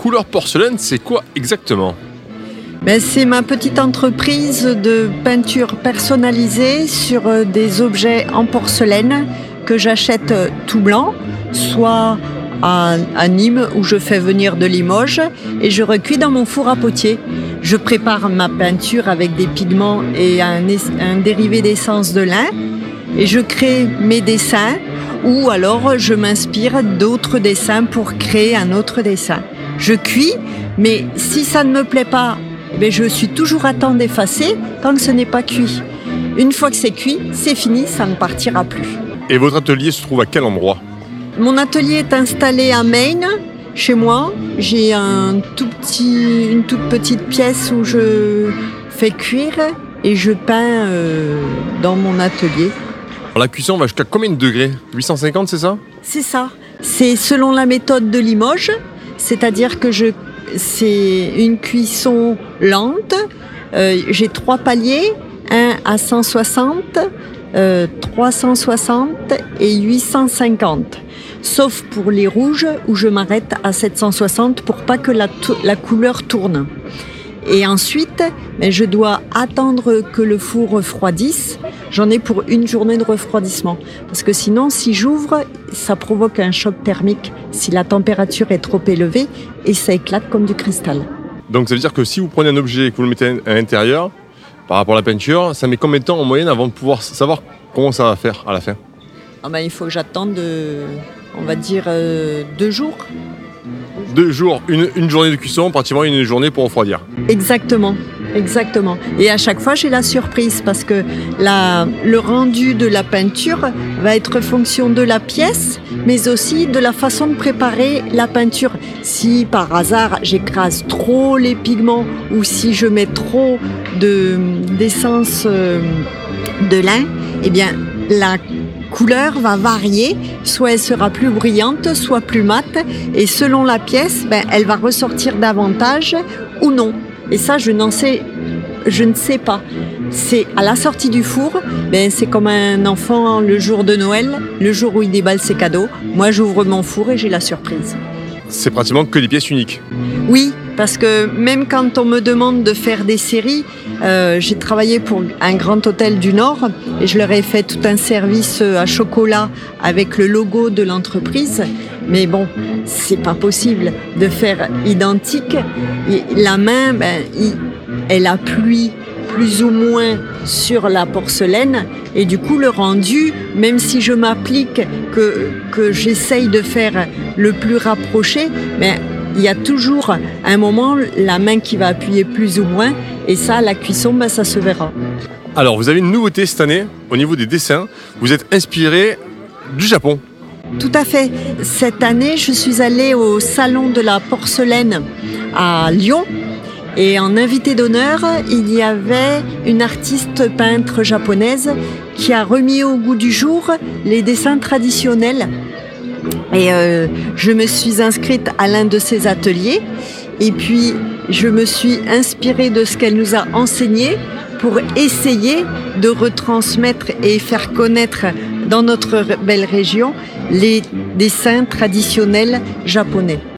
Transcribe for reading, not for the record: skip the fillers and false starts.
Couleur Porcelaine, c'est quoi exactement ? C'est ma petite entreprise de peinture personnalisée sur des objets en porcelaine que j'achète tout blanc, soit à Nîmes où je fais venir de Limoges et je recuis dans mon four à potier. Je prépare ma peinture avec des pigments et un dérivé d'essence de lin et je crée mes dessins ou alors je m'inspire d'autres dessins pour créer un autre dessin. Je cuis, mais si ça ne me plaît pas, je suis toujours à temps d'effacer tant que ce n'est pas cuit. Une fois que c'est cuit, c'est fini, ça ne partira plus. Et votre atelier se trouve à quel endroit ? Mon atelier est installé à Maine, chez moi. J'ai une toute petite pièce où je fais cuire et je peins dans mon atelier. Alors, la cuisson va jusqu'à combien de degrés ? 850, c'est ça ? C'est ça. C'est selon la méthode de Limoges, c'est-à-dire que c'est une cuisson lente. J'ai 3 paliers, 1 à 160, 360 et 850. Sauf pour les rouges où je m'arrête à 760 pour pas que la couleur tourne. Et ensuite, je dois attendre que le four refroidisse. J'en ai pour une journée de refroidissement. Parce que sinon, si j'ouvre, ça provoque un choc thermique si la température est trop élevée et ça éclate comme du cristal. Donc ça veut dire que si vous prenez un objet et que vous le mettez à l'intérieur, par rapport à la peinture, ça met combien de temps en moyenne avant de pouvoir savoir comment ça va faire à la fin ? Il faut que j'attende, on va dire, 2 jours. 2 jours, une journée de cuisson, pratiquement une journée pour refroidir. Exactement. Et à chaque fois, j'ai la surprise parce que le rendu de la peinture va être fonction de la pièce, mais aussi de la façon de préparer la peinture. Si par hasard, j'écrase trop les pigments ou si je mets trop d'essence de lin, la couleur va varier, soit elle sera plus brillante, soit plus mate, et selon la pièce, elle va ressortir davantage ou non. Et ça, je ne sais pas. C'est à la sortie du four, c'est comme un enfant le jour de Noël, le jour où il déballe ses cadeaux. Moi, j'ouvre mon four et j'ai la surprise. C'est pratiquement que des pièces uniques. Oui, parce que même quand on me demande de faire des séries, j'ai travaillé pour un grand hôtel du Nord et je leur ai fait tout un service à chocolat avec le logo de l'entreprise. Mais bon, c'est pas possible de faire identique. Et la main, elle appuie plus ou moins sur la porcelaine et du coup le rendu, même si je m'applique que j'essaye de faire le plus rapproché, il y a toujours un moment la main qui va appuyer plus ou moins et ça, la cuisson, ça se verra. Alors vous avez une nouveauté cette année au niveau des dessins, vous êtes inspiré du Japon. Tout à fait. Cette année, je suis allée au salon de la porcelaine à Lyon. Et en invité d'honneur, il y avait une artiste peintre japonaise qui a remis au goût du jour les dessins traditionnels. Et je me suis inscrite à l'un de ses ateliers. Et puis, je me suis inspirée de ce qu'elle nous a enseigné pour essayer de retransmettre et faire connaître dans notre belle région les dessins traditionnels japonais.